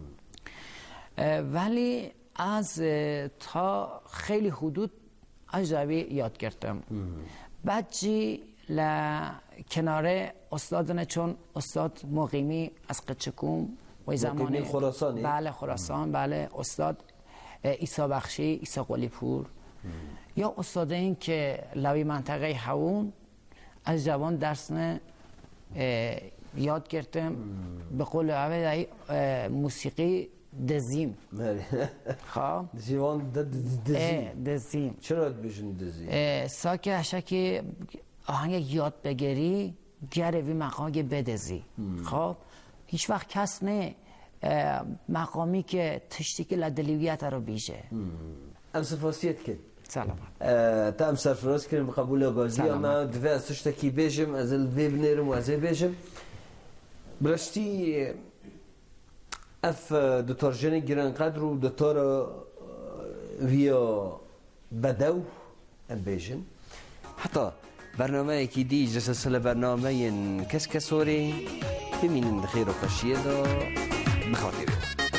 ولی از تا خیلی حدود اجنبی یاد گرفتم بعد جی ل کناره استادنه چون استاد مقیمی از قچکوم و زمانه خراسانی بله خراسان بله استاد عیسی بخشی عیسی قلی پور یا استاد این که لوی منطقه هون از جوان درسنه یاد گرفتم به قول اولی موسیقی دزیم خب جوان دزیم دزیم چرا بیشون دزیم ساکه هشکی آهنگ یاد بگیری گروی مقامی بدزی خب هیچ وقت کس نه مقامی که تشتیک لدلیویت رو بیشه ام سفاسیت که سلام تا ام سرفراز کنیم قبول آگازی اما دوی از تشتکی بیشم از الوی بنیرم و از بیشم برشتی اف دوتار جنه گران قدر و دوتار ویا بدو ام بیشم حتی برنامه که دیج سلسله برنامه کس کسوری ببینین خیر و خوشیه دا بخاطره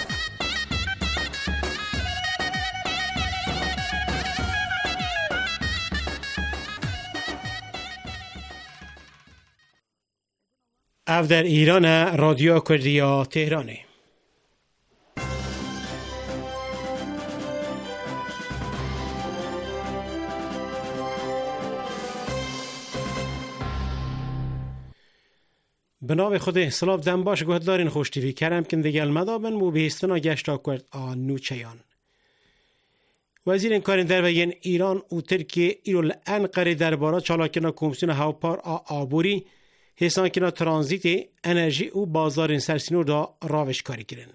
اف در ایران رادیو کردیا تهرانه به نام خود سلاف دنباش گوهد دارین خوشتیوی کرم کن دیگل مدابن مو بهستنا گشتا کرد آنو چیان وزیر کارین در بین ایران و ترکیه ایرو لانقره درباره چالاکنا کمیسیون هاوپار آ آبوری حسان کنا ترانزیت انرژی و بازار سرسینور دا راوش کاری کرن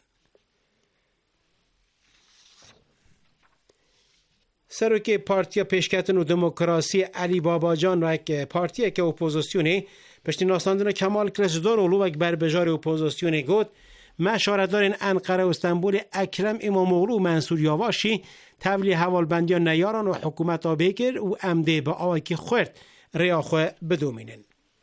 سروک پارتیا پیشکتن و دموکراسی علی باباجان را که پارتیا که اپوزیسیونه پشتی ناساندن کمال کلسدار اولو و بر بجار اپوزیسیونه گود مشارتدارین انقره و استنبول اکرم امام اولو منصور یاواشی تولی حوالبندی نیاران و حکومت ها بگر و امده با آوی که خورد ریاخوه بدومینن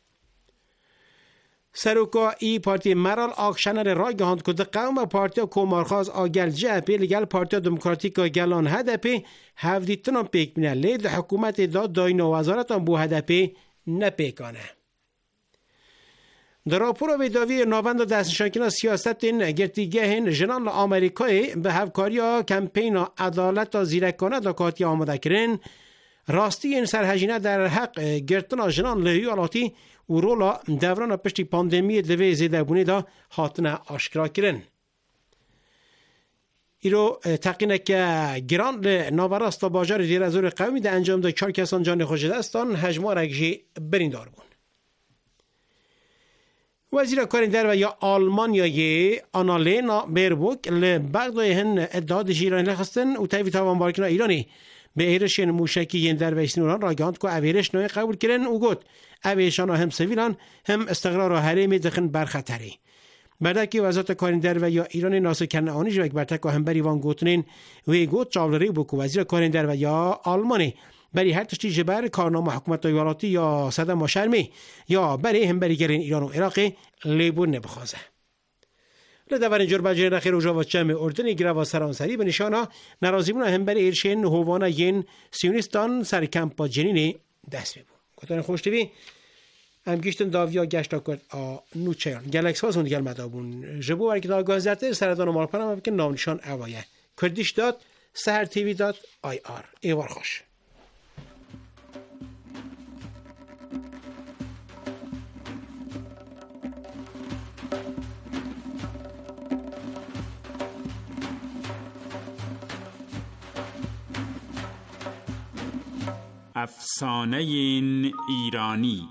سروکا ای پارتی مرال آکشنر را گهاند کده قوم پارتی کومارخاز آگل جهپی لگل پارتی دموکراتیک گلان هدپی هفدیتنان پیک بینه لید حکومت داد داین و وزارتان بو هدپی نپیکانه در راپور ویداوی نوند دستنشانکنا سیاست این گرتیگه جنان آمریکای به هفکاریا کمپین عدالت زیرکانه دکاتی آماده کرن راستی این سرهجینه در حق گرتنا جنان لحیالاتی و رولا دوران پشتی پاندمی دوی زیده بونی دا هاتنه آشکرا کرن. ایرو تقینه که گران لناوراست و باجار دیر ازور قومی ده انجام ده چار کسان جان خوش دستان هجمار اگجی بریندار بون. وزیر کارین در و یا آلمانیای آنالینا بیربوک لبغدای هن ادعاد جیرانی لخستن و تایوی تاوان بارکنا ایرانی به ایرش موشکی ین در ویسنوران را گاند که اویرش نوی قبول کرن و گود اویشان هم سویلان هم استقرار و حریم دخن برخطری. بردکی وزارت کارین در و یا ایران ناصر کنعانی جوک برتک و هم بری وان گوتنین وی گود چاولری بکو وزیر کارین در و یا آلمانی بری هر تشتی جبر کارنامه حکومت ایالتی یا صدام و شرمی یا بری هم بری گرین ایران و عراقی لیبون نبخوازه. لدور اینجور بجای رخی روژا و چم اردنی گروا سرانسری به نشانا نرازیمون هم بری ایرشین هوانا ین سیونیستان سر کمپا جنینی دست بیبون. کتان خوشتوی ام گشتن داویا گشتا کرد آ نوچیان گلکس هازون گل مدابون جبو ورکی دا گازرته سردان و مالپانم هم که نامنشان اوایه کردیش داد سهر تیوی داد آی آر ایوار خوش افسانه ایرانی.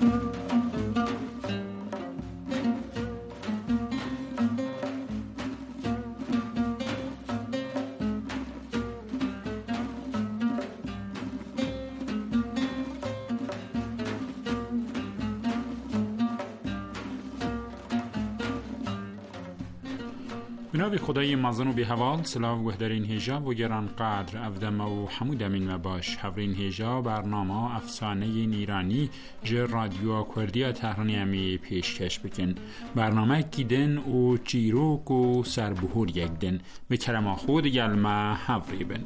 بنابی خدای مزن و بی‌حوال سلاو گهدرین هیجا و گران قدر افدم و حمود امین و باش حورین هیجا برنامه افسانه ایرانی جر رادیو کردی تهرانی امی پیشکش بکن. برنامه کیدن و چیروک و سربهور یک دن به کرما خود گلمه حوری بن.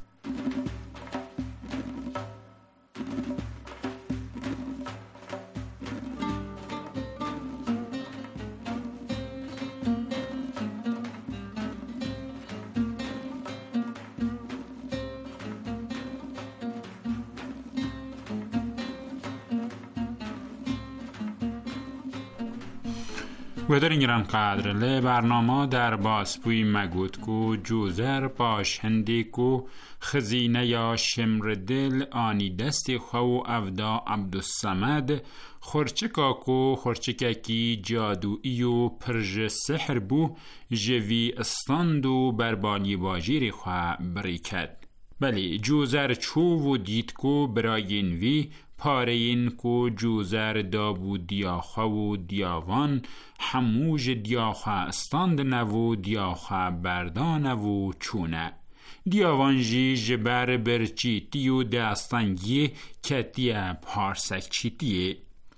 گودر گران قدر لی برنامه در باسپوی مگود کو جوزر باش هندی کو خزینه یا شمر دل آنی دستی خو افدا عبدالصمد خورچکا کو خورچکا کی جادویی و پرژ سحر بو جوی استاند و بربالی باجیری خوا بریکد. بلی جوزر چو و دید کو براین وی پارین کو جوزر دابو دیاخا و دیاوان هموج دیاخا استاند نو دیاخا بردان و چونه دیاوان جی جبر برچیتی و داستانگی کتیه پارسک چیتیه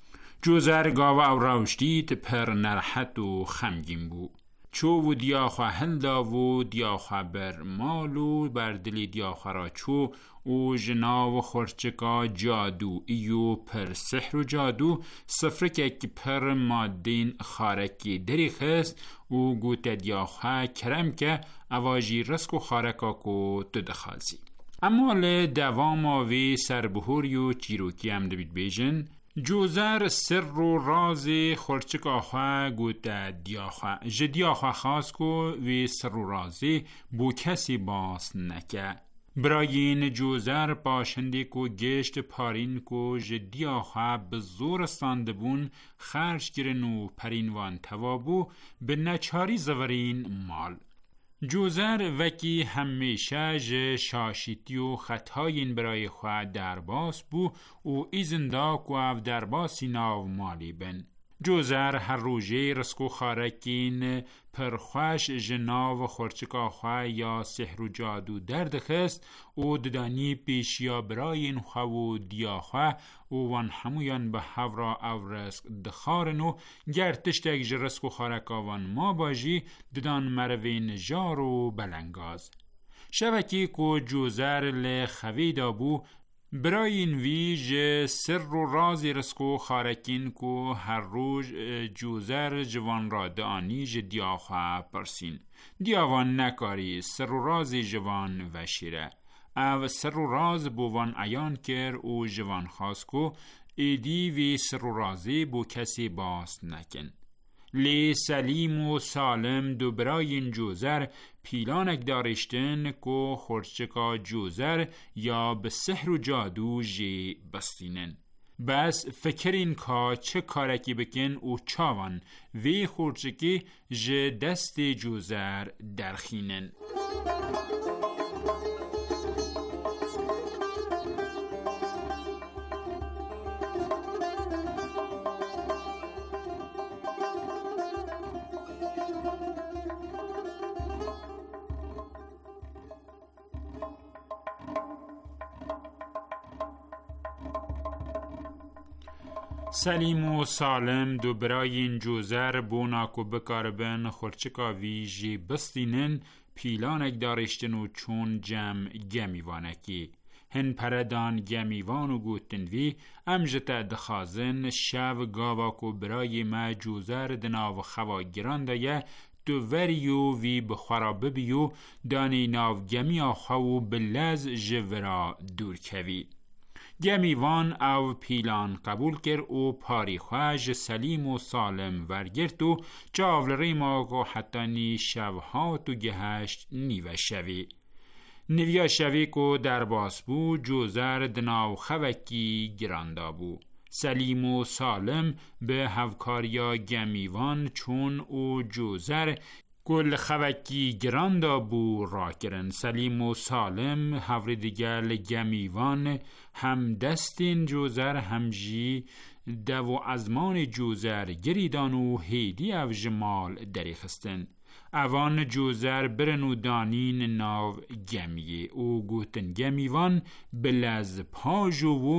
جوزر گاوه او راوشتیت پر نرحت و خمگین بو چو و دیاخا هلدا و دیاخا بر مالو بر دلی دیاخا را چو او جنا و خورچکا جادو ایو پر سحر و جادو سفرکه که پر مادین خارکی دری خست او گوت دیاخا کرم که اواجی رسک و خارکا کو تدخالزی. اما لی دوام آوی سربهوری و چیروکی هم دبید بیجن جوزر سر و راز خورچکا خواه گوته دیاخوا جدیاخوا خواست کو وی سر و رازی بو کسی باس نکه براین جوزر باشنده کو گشت پارین کو جدیاخوا به زور استاندبون خرش گرن و پرینوان توابو به نچاری زورین مال جوزر وکی همیشه ج شاشیتی و خطاین برای خود درباس بو و ایزندا کو او درباسی ناو مالی بن. جوزر هر روژه رسکو خارکین پرخوش جناو خورچکا خواه یا سحر و جادو درد خست و ددانی پیشیا براین خواه و دیا خواه و وان همویان به هورا او رسک دخارن و گرتشتک جرسکو خارکا وان ما باجی ددان مروین جار و بلنگاز. شبکی کو جوزر لخوی دابو براین ویج سر و رازی رسکو خارکین کو هر روز جوزر جوان را دانی ج دیاخوا پرسین دیاوان نکاری سر و رازی جوان وشیره او سر و راز بوان عیان کر او جوان خواست کو ایدی وی سر و رازی بو کسی باست نکن لی سلیم و سالم دو براین جوزر پیلانک دارشتن کو خورچکا جوزر یا به سحر و جادو جی بستینن بس فکرین که چه کارکی بکن او چاوان وی خورچکی ج دست جوزر درخینن سلیم و سالم دو براین جوزر بوناکو بکاربن خورچکا ویجی بستینن پیلانک دارشتن و چون جم گمیوانکی هن پردان گمیوان و گوتن وی امجتا دخازن شو گاواکو برای ما جوزر دناو خوا گران دایه تو وریو وی بخورا ببیو دانی ناو گمی آخو بلز جورا دور کوی. گمیوان او پیلان قبول کر و پاری خواج سلیم و سالم ورگرد و چاول ریماغ و حتی نی شوها تو گهشت نیوه شوی. نویا شوی کو در باس بو جوزر دناو خوکی گراندا بو. سلیم و سالم به هفکاریا گمیوان چون او جوزر گل خوکی گراندا بو را کرن. سلیم و سالم هفر دیگر گمیوان هم دستین جوزر همجی دو ازمان جوزر گریدان و هیدی او جمال دریخستن. اوان جوزر برنو دانین ناو گمیه او گوتن گمیوان بلز پاجو و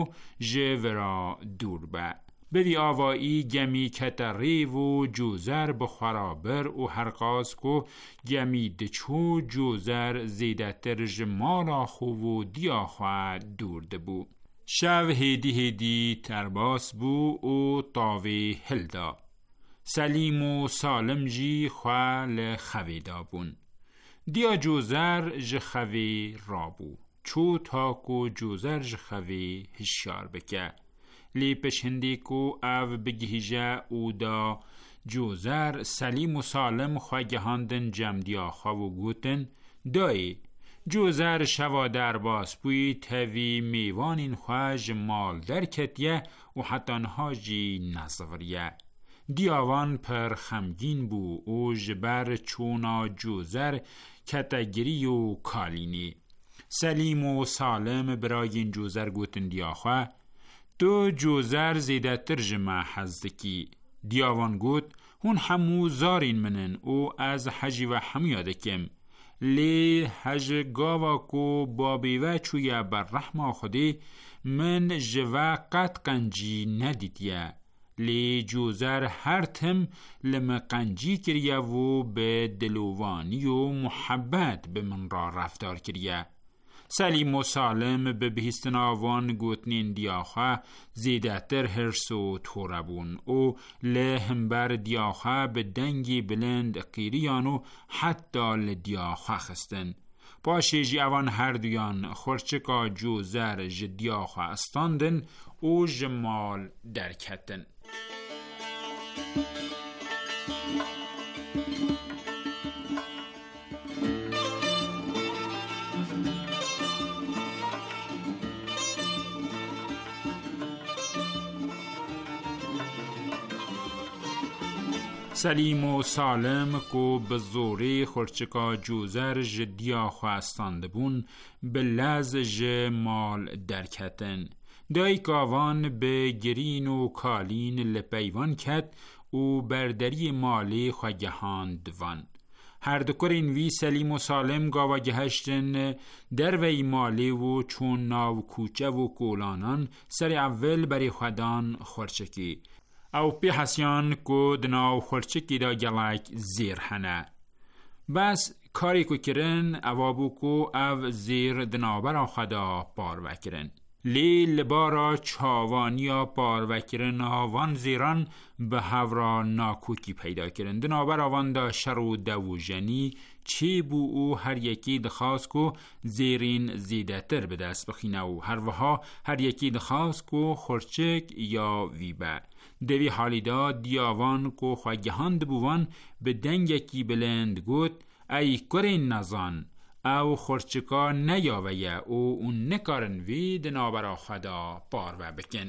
جورا دور با. بدی آوایی گمی کتری و جوزر بخرابر و هرقاس کو گمی دچو جوزر زیدتر جمال آخو و دیاخوا دور دبو. شو هیدی هیدی ترباس بو و طاوی هلدا. سلیم و سالم جی خواه خویدا بون. دیا جوزر جخوی رابو. چو تاکو جوزر جخوی هشار بکه. لی پشندی کو او بگیجه او دا جوزر سلیم و سالم خواه گهاندن جمدیا خواه و گوتن دایی جوزر شوا در باس بوی تاوی میوانین خواه جمال در کتیه و حتی انها جی نصوریه. دیاوان پر خمگین بو او جبر چونا جوزر کتگری و کالینی. سلیم و سالم برای این جوزر گوتن دیاخواه تو جوزر زیده ترجمه حزدکی. دیاوان گوت هون همو زارین منن او از حجی و حمیاده کم لی حج گاوا کو بابی و چویا بر رحمه خودی من جوا قد قنجی ندیدیه لی جوزر هر تم لما قنجی کریه و به دلوانی و محبت به من را رفتار کریه. سلیم و سالم به بهستن آوان گوتنین دیاخواه زیده تر هرس و توربون او لهم بر دیاخواه به دنگی بلند قیریانو حتی لدیاخواه خستن. پاشه جی اوان هر دویان خورچکا جوزر جدیاخواه استاندن او جمال درکتن. سلیم و سالم کو بزوری خورچکا جوزر جدیا خواستانده بون بلز جمال درکتن. دای کاوان به گرین و کالین لپیوان کت و بردری مالی خواگهان دوان. هر دکرین وی سلیم و سالم گاوا گهشتن در وی مالی و چون ناو کوچه و کولانان سر اول بری خودان خورچکی. او پی حسیان کو دناو خورچکی دا گلاک زیر هنه. بس کاری کو کرن اوابو کو او زیر دناو برا خدا پار وکرن. لی لبارا چاوانیا پار وکرن آوان زیران به هورا ناکوکی پیدا کرن. دناو برا وان دا شرو دو جنی چی بو او هر یکی دخواست کو زیرین زیده تر به دست بخینه و هر وها هر یکی دخواست کو خورچک یا ویبه. دوی حالی دا دیاوان کو خواگهاند بوان به دنگکی بلند گوت ای کرین نزان او خورچکا نیاویه او اون نکارن وی دنابرا خدا پارو بکن.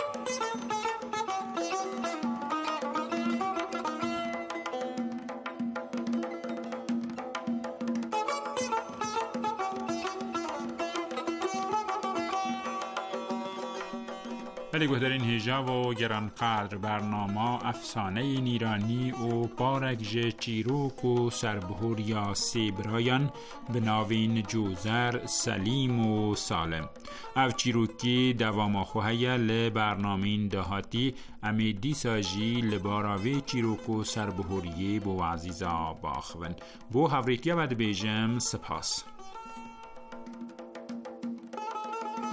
ولی گهدارین هیجا و گرانقدر برنامه افسانه نیرانی و پارکج چیروک و سربهور یا سیبرایان به ناوین جوزر سلیم و سالم. او چیروکی دوام خوهی لبرنامین دهاتی امیدی ساجی لباراوی چیروک و سربهوری بو عزیزا باخون. بو هفریکیا بد بیجم سپاس.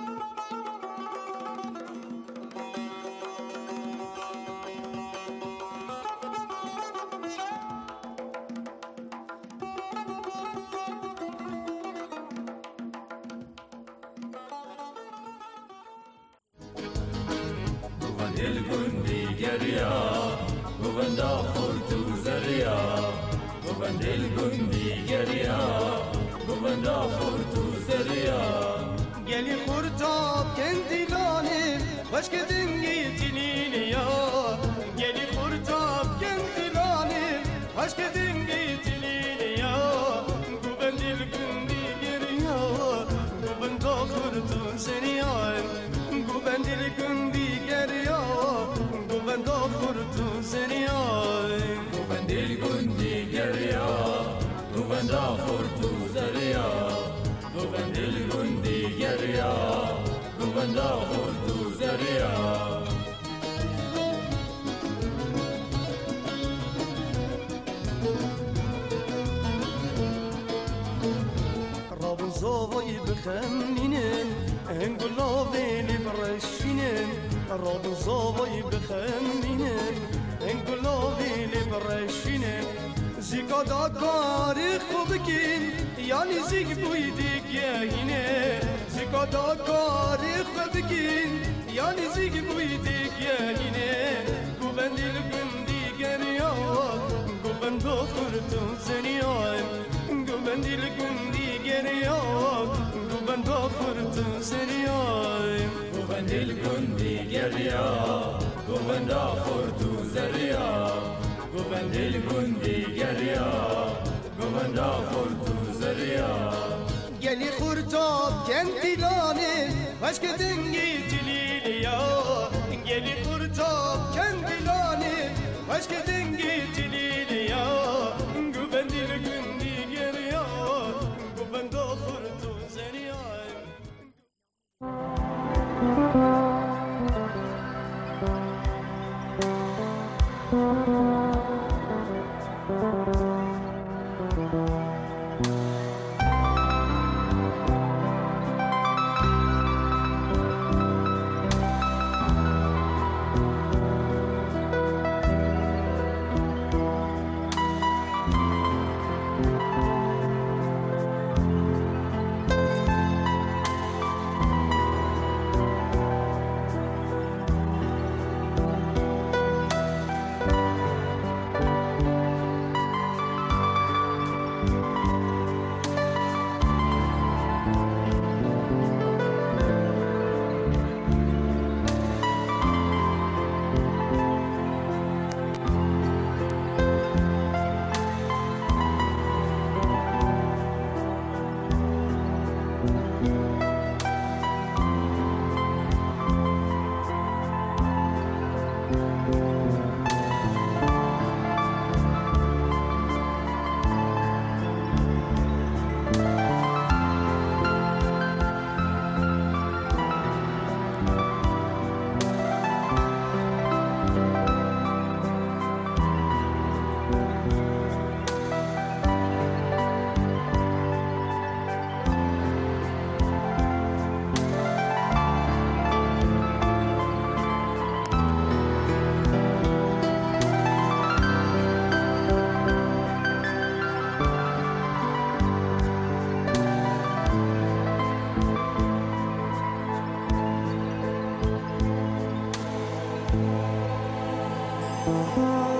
دل گندی گریا گوبندا خورتو زریا گوبن دل گندی گریا گوبندا خورتو زریا گلی خورتاب کندی لانی وشک دنگی تنینیا گلی خورتاب کندی لانی وشک دنگی تنینیا گوبن دل گندی گریا گوبندا خورتو زریا گوبن دل گندی گریا گوبندا خورتو زریا گوبن دل گندی گریا گوبندا خورتو زریا گوبن دل گندی گریا گوبندا خورتو زریا رابو زوای بخمینن انگلا ویلی برشینن رابو زوای بخمینن انگلا ویلی برشینن زیکا دا کاری خوب کن یعنی زیگ بویدی گهینه زیکا دا کاری خوب کن یعنی زیگ بویدی گهینه گوبن دل گندی گریا گوبن دا خورتون زنیان گوبن دل گندی گریا گوبن دا خورتون زنیان گوبن دل گندی گریا گوبن دا خورتون زریا گوبن دل گندی گریا گوبن دا خورتو زریا گلی خورتاب کندی لانه وشک دنگی تلیلیا گلی خورتاب کندی لانه وشک دنگی تلیلیا گوبن دل گندی گریا گوبن دا خورتو زریا Thank you.